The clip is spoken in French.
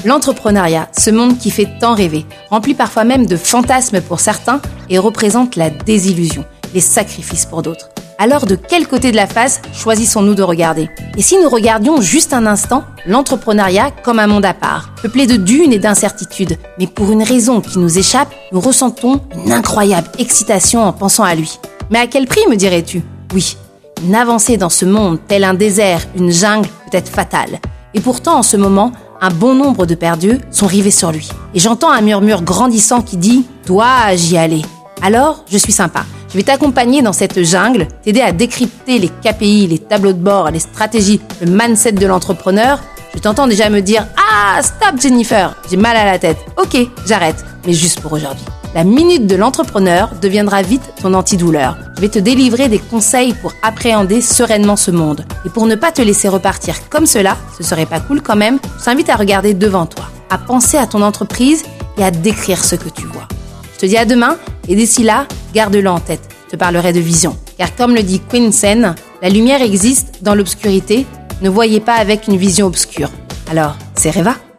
L'entrepreneuriat, ce monde qui fait tant rêver, rempli parfois même de fantasmes pour certains et représente la désillusion, les sacrifices pour d'autres. Alors de quel côté de la face choisissons-nous de regarder ? Et si nous regardions juste un instant l'entrepreneuriat comme un monde à part, peuplé de dunes et d'incertitudes, mais pour une raison qui nous échappe, nous ressentons une incroyable excitation en pensant à lui. Mais à quel prix, me dirais-tu ? Oui, une avancée dans ce monde tel un désert, une jungle peut être fatale. Et pourtant, en ce moment, un bon nombre de perdus sont rivés sur lui. Et j'entends un murmure grandissant qui dit « Dois-je y aller ?» Alors, je suis sympa. Je vais t'accompagner dans cette jungle, t'aider à décrypter les KPI, les tableaux de bord, les stratégies, le mindset de l'entrepreneur. Je t'entends déjà me dire « Ah, stop Jennifer, j'ai mal à la tête. Ok, j'arrête, mais juste pour aujourd'hui. » La minute de l'entrepreneur deviendra vite ton antidouleur. Je vais te délivrer des conseils pour appréhender sereinement ce monde. Et pour ne pas te laisser repartir comme cela, ce serait pas cool quand même, je t'invite à regarder devant toi, à penser à ton entreprise et à décrire ce que tu vois. Je te dis à demain et d'ici là, garde-le en tête. Je te parlerai de vision. Car comme le dit Queen Sen, la lumière existe dans l'obscurité. Ne voyez pas avec une vision obscure. Alors, c'est Reva.